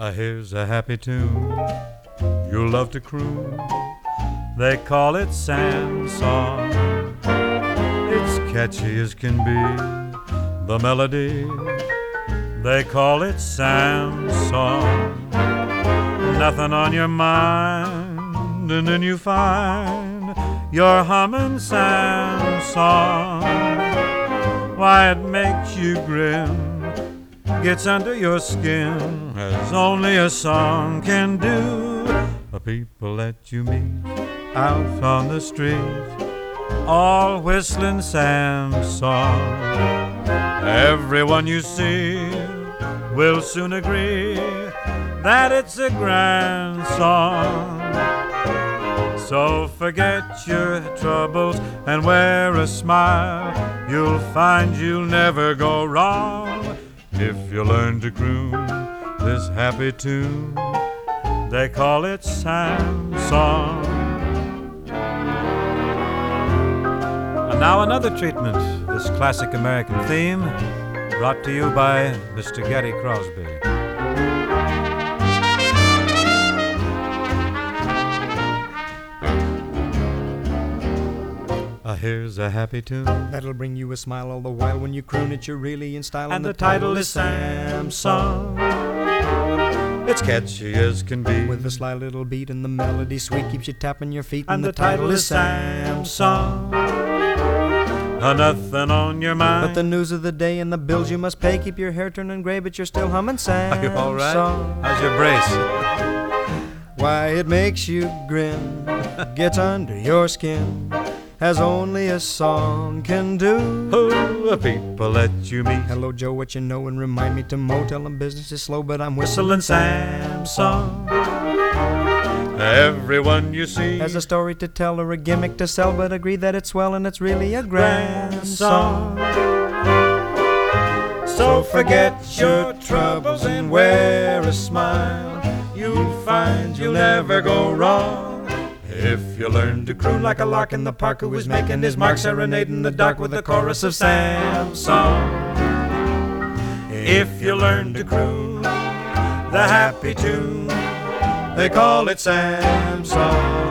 Here's a happy tune you love to croon. They call it Sam's song. It's catchy as can be, the melody. They call it Sam's song. Nothing on your mind, and then you find you're humming Sam's song. Why, it makes you grin, gets under your skin, as only a song can do. The people that you meet out on the street, all whistling Sam's song. Everyone you see will soon agree that it's a grand song. So forget your troubles and wear a smile. You'll find you'll never go wrong if you learn to croon this happy tune. They call it Sam's song. And now another treatment, this classic American theme, brought to you by Mr. Gary Crosby. Here's a happy tune that'll bring you a smile all the while. When you croon it, you're really in style. And the title is Sam's Song. It's catchy as can be, with a sly little beat and the melody sweet, keeps you tapping your feet. And the title is Sam's Song. Nothing on your mind but the news of the day and the bills you must pay. Keep your hair turning gray, but you're still humming Sam's Are you all right? song. How's your brace? Why, it makes you grin, gets under your skin, as only a song can do. Oh, the people that you meet. Hello, Joe, what you know? And remind me to mow. Tell 'em business is slow, but I'm whistling Sam's song. Everyone you see has a story to tell or a gimmick to sell, but agree that it's swell and it's really a grand song. So forget your troubles and wear a smile. You'll find you'll never go wrong if you learn to croon like a lark in the park who is making his mark, serenading the dark with a chorus of Sam's song. If you learn to croon the happy tune, they call it Sam's song.